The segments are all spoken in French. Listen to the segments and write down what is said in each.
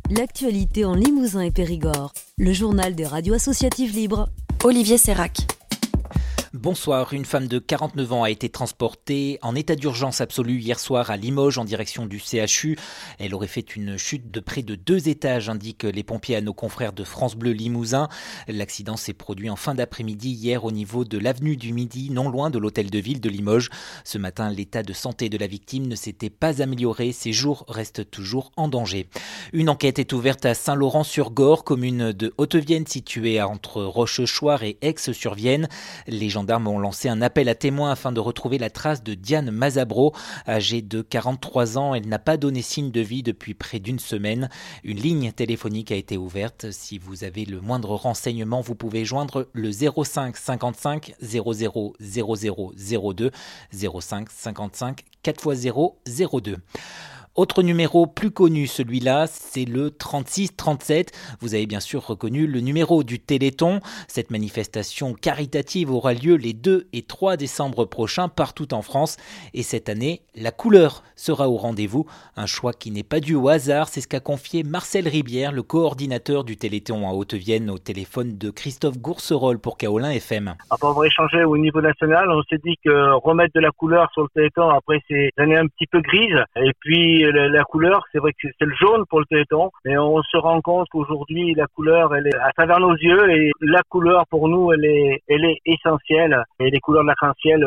L'actualité en Limousin et Périgord. Le journal des radios associatives libres. Olivier Sérac. Bonsoir, une femme de 49 ans a été transportée en état d'urgence absolue hier soir à Limoges en direction du CHU. Elle aurait fait une chute de près de 2 étages, indiquent les pompiers à nos confrères de France Bleu Limousin. L'accident s'est produit en fin d'après-midi hier au niveau de l'avenue du Midi, non loin de l'hôtel de ville de Limoges. Ce matin, l'état de santé de la victime ne s'était pas amélioré. Ses jours restent toujours en danger. Une enquête est ouverte à Saint-Laurent-sur-Gorre, commune de Haute-Vienne située entre Rochechouart et Aix-sur-Vienne. Les gendarmes ont lancé un appel à témoins afin de retrouver la trace de Diane Mazabro. Âgée de 43 ans, elle n'a pas donné signe de vie depuis près d'une semaine. Une ligne téléphonique a été ouverte. Si vous avez le moindre renseignement, vous pouvez joindre le 05 55 00 00 02 05 55 4x0 02. Autre numéro plus connu, celui-là, c'est le 3637. Vous avez bien sûr reconnu le numéro du Téléthon. Cette manifestation caritative aura lieu les 2 et 3 décembre prochains partout en France. Et cette année, la couleur sera au rendez-vous. Un choix qui n'est pas dû au hasard, c'est ce qu'a confié Marcel Ribière, le coordinateur du Téléthon à Haute-Vienne, au téléphone de Christophe Gourcerol pour Kaolin FM. Après avoir échangé au niveau national, on s'est dit que remettre de la couleur sur le Téléthon après ces années un petit peu grises, et puis la couleur, c'est vrai que c'est le jaune pour le Téléthon, mais on se rend compte qu'aujourd'hui la couleur, elle est à travers nos yeux, et la couleur pour nous, elle est essentielle. Et les couleurs de l'arc-en-ciel,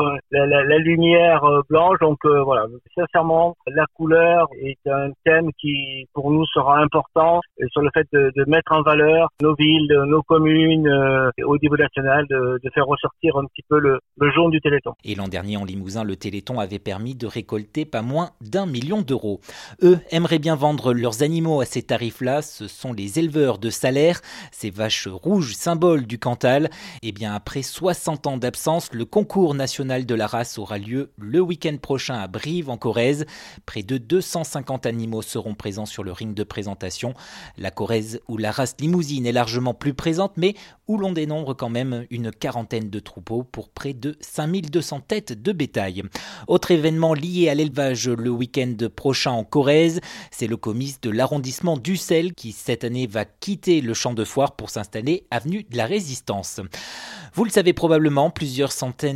la lumière blanche, donc voilà. Sincèrement, la couleur est un thème qui pour nous sera important sur le fait de mettre en valeur nos villes, nos communes, au niveau national, de faire ressortir un petit peu le jaune du Téléthon. Et l'an dernier en Limousin, le Téléthon avait permis de récolter pas moins d'1 million d'euros. Eux aimeraient bien vendre leurs animaux à ces tarifs-là. Ce sont les éleveurs de Salaire, ces vaches rouges, symboles du Cantal. Et bien après 60 ans d'absence, le concours national de la race aura lieu le week-end prochain à Brive en Corrèze. Près de 250 animaux seront présents sur le ring de présentation. La Corrèze, où la race limousine est largement plus présente, mais où l'on dénombre quand même une quarantaine de troupeaux pour près de 5200 têtes de bétail. Autre événement lié à l'élevage le week-end prochain en Corrèze, c'est le comice de l'arrondissement d'Ussel qui cette année va quitter le champ de foire pour s'installer avenue de la Résistance. Vous le savez probablement, plusieurs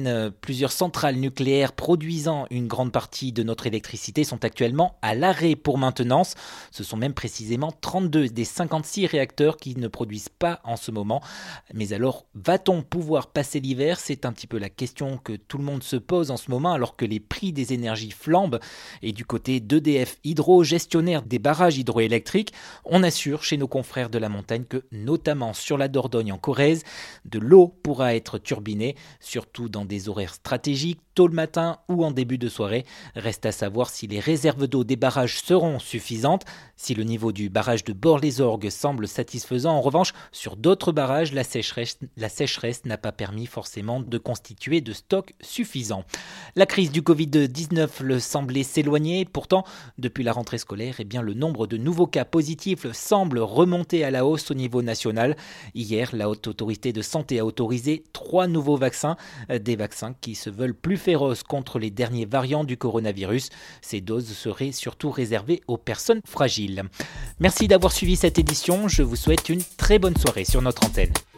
centrales nucléaires produisant une grande partie de notre électricité sont actuellement à l'arrêt pour maintenance. Ce sont même précisément 32 des 56 réacteurs qui ne produisent pas en ce moment. Mais alors, va-t-on pouvoir passer l'hiver ? C'est un petit peu la question que tout le monde se pose en ce moment alors que les prix des énergies flambent. Et du côté d'EDF Hydro, gestionnaire des barrages hydroélectriques, on assure chez nos confrères de la montagne que, notamment sur la Dordogne en Corrèze, de l'eau pourra être turbinée, surtout dans des horaires stratégiques, tôt le matin ou en début de soirée. Reste à savoir si les réserves d'eau des barrages seront suffisantes. Si le niveau du barrage de Bord-les-Orgues semble satisfaisant, en revanche, sur d'autres barrages, la sécheresse n'a pas permis forcément de constituer de stock suffisant. La crise du Covid-19 semblait s'éloigner. Pourtant, depuis la rentrée scolaire, le nombre de nouveaux cas positifs semble remonter à la hausse au niveau national. Hier, la Haute Autorité de Santé a autorisé 3 nouveaux vaccins, des vaccins qui se veulent plus féroces contre les derniers variants du coronavirus. Ces doses seraient surtout réservées aux personnes fragiles. Merci d'avoir suivi cette édition. Je vous souhaite une très bonne soirée sur notre antenne.